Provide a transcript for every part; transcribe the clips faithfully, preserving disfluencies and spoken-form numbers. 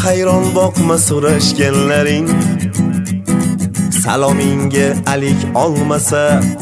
hayron boqma so'rashganlaring, salomingga alik olmasa,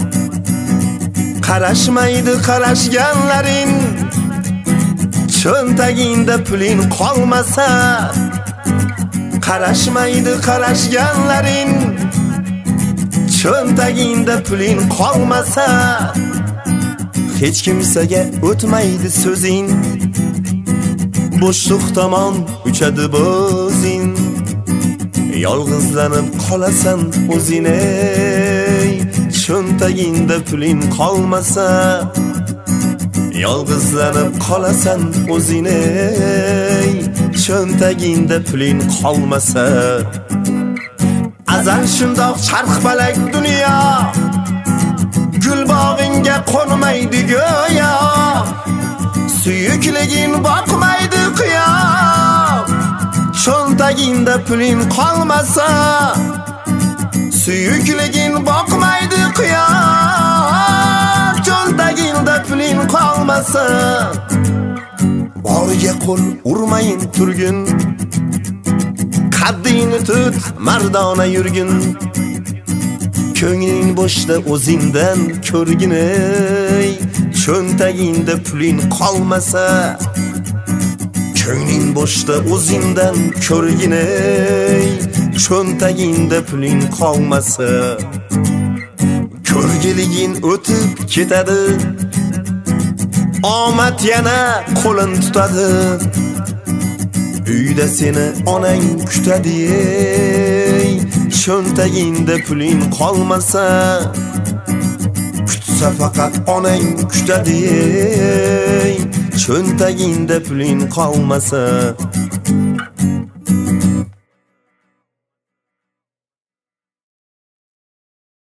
qarashmaydi qarashganlaring, cho'ntagingda puling qolmasa, qarashmaydi qarashganlaring, cho'ntagingda puling qolmasa, hech kimsaga o'tmaydi so'zing, bo'shliq tomon uchadi bo'zing, yolg'izlanib qolasan o'zing, ey cho'ntagingda puling qolmasa, yolg'izlanib qolasan o'zing, ey cho'ntagingda puling qolmasa. Azal shundoq charxpalak dunyo, gul bog'ingga qo'nmaydi go'yo, suyukliging boqmaydi qiyo, cho'ntagingda puling qolmasa, suyukliging boqmaydi qiyo, cho'ntagingda puling qolmasa. Boriga qo'l urmayin turgin, qaddingni tut mardona yurgin, ko'ngling bo'shda o'zingdan ko'rgin, ey cho'ntagingda puling qolmasa, ko'ngling bo'shda o'zingdan ko'rgin, ey cho'ntagingda puling qolmasa. Ko'rgiliging o'tib ketadi, omad yana qo'lin tutadi, uyda seni onang kutadi, ey cho'ntagingda puling qolmasa, kutsa faqat onang kutadi, ey cho'ntagingda puling qolmasa.